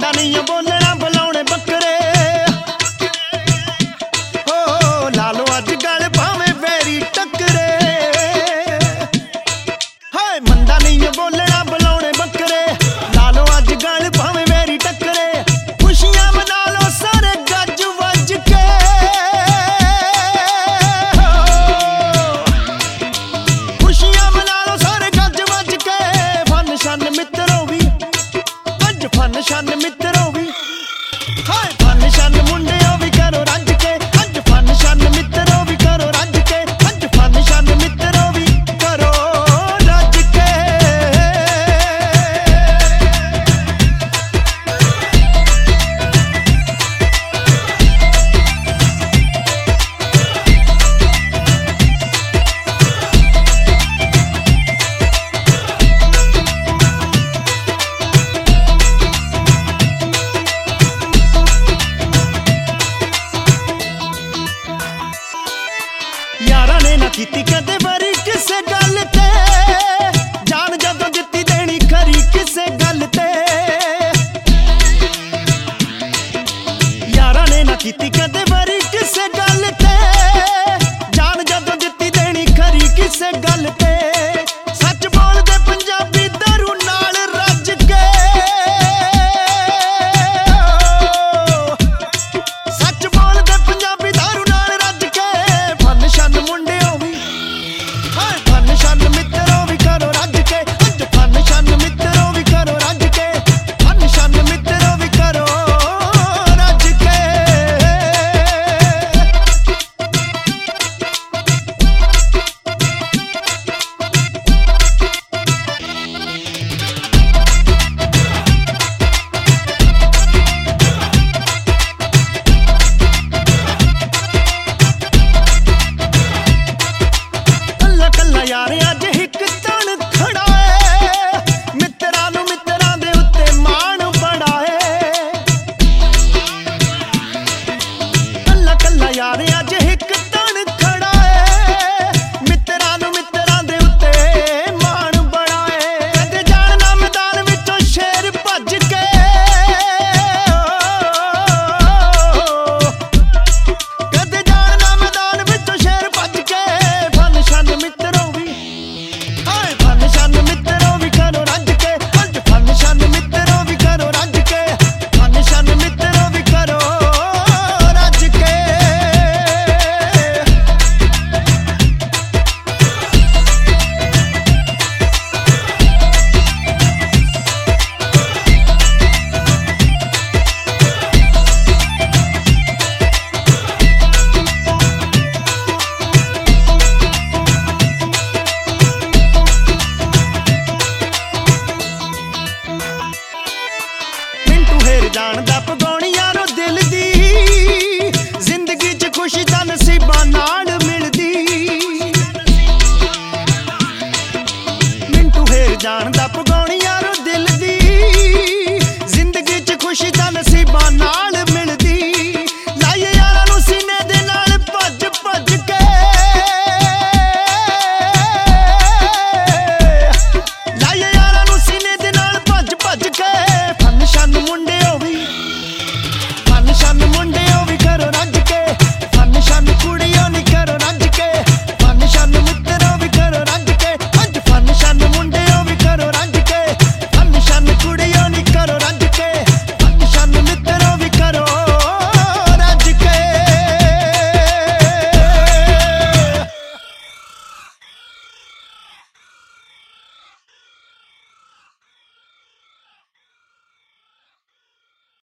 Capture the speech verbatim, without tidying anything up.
ਮੰਦਾ ਨਹੀਂ ਬੋਲਣਾ ਬੁਲਾਉਣੇ ਬੱਕਰੇ ਹੋ ਲਾ ਲਓ ਅੱਜ ਗੱਲ ਭਾਵੇਂ ਵੈਰੀ ਟੱਕਰੇ ਹਾਏ ਮੰਦਾ ਨਹੀਂ ਬੋਲਣਾ ਬੁਲਾਉਣੇ ਬੱਕਰੇ ਲਾ ਲਓ ਅੱਜ ਗੱਲ ਭਾਵੇਂ ਵੈਰੀ ਟੱਕਰੇ ਖੁਸ਼ੀਆਂ ਮਨਾ ਲਓ ਸਾਰੇ ਗੱਜ ਵੱਜ ਕੇ ਖੁਸ਼ੀਆਂ ਮਨਾ ਲਓ ਸਾਰੇ ਗੱਜ ਵੱਜ ਕੇ ਫਨ ਸ਼ਨ ਮਿੱਤਰੋ ਵੀ ਅੱਜ ਫਨ ਸ਼ਨ ਮਿੱਤਰੋ ਵੀ ਹਾਏ ਫਨ ਸ਼ਨ ਮੁੰਡਿਓ ਵੀ ਕਰੋ ਰੱਜ ਕੇ ਅੱਜ ਫਨ ਸ਼ਨ ਮਿੱਤਰੋ ਵੀ ਕਰੋ ਰੱਜ ਕੇ ਅੱਜ ਫਨ ਸ਼ਨ ਮਿੱਤਰੋ ਵੀ ਕਰੋ ਰੱਜ ਕੇ यारा ने ना कीती कदे बारी किसे गल ते जान जदों दित्ती देनी खरी किसे गल ते यारा ने ना कीती कदे बारी किसे गल ते जान जदों दित्ती देनी खरी किसे गल ते सच बोल दे पंजाबी दारू नाल रज के सच बोल दे पंजाबी दारू नाल रज के फन शन मुंडिओ भी हाय फन शन मित्तरों भी करो रज के अज फन शन मित्तरों भी करो रज के फन शन मित्तरों भी करो रज के कल्ला कल्ला यार अज हिक तन खड़ा है मित्तरां नूं मित्तरां दे उत्ते माण बड़ा है कल्ला कल्ला यार अज हिक तन खड़ा है मित्तरां नूं मित्तरां दे उत्ते माण बड़ा है कदे जाणना मैदान विचों शेर भज के कदे जाणना मैदान विचों शेर भज के फन शन मित्तरों भी हाय फन शन मित्तरों भी करो रज के अज फन शन मित्तरों भी करो रज के फन शन मित्तरों भी करो रज के मिंटू हेर जानदा पगौणियां नो दिल दी जिंदगी च खुशी तां नसीबां नाल मिलदी मिंटू हेर जानदा पगौणियां नो दिल दी जिंदगी च खुशी तां नसीबां नाल मिलदी लाइए यारां नूं सीने दे नाल भज भज के लाइए यारां नूं सीने दे नाल भज भज के फन शन